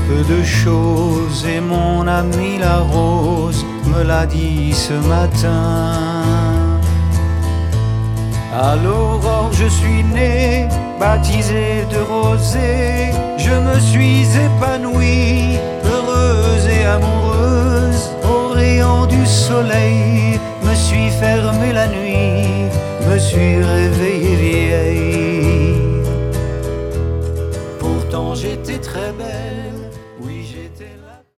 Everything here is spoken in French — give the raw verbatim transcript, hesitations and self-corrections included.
peu de choses et mon ami la rose me l'a dit ce matin. À l'aurore je suis né, baptisé de rosée, je me suis épanouie, heureuse et amoureuse. Au rayon du soleil, me suis fermé la nuit, me suis réveillée vieille. Pourtant j'étais très belle.